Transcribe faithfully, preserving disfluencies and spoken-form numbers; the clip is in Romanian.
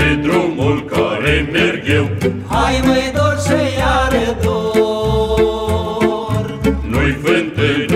pe drumul care merg eu. Hai măi dor și iară dor, Nu-i fântână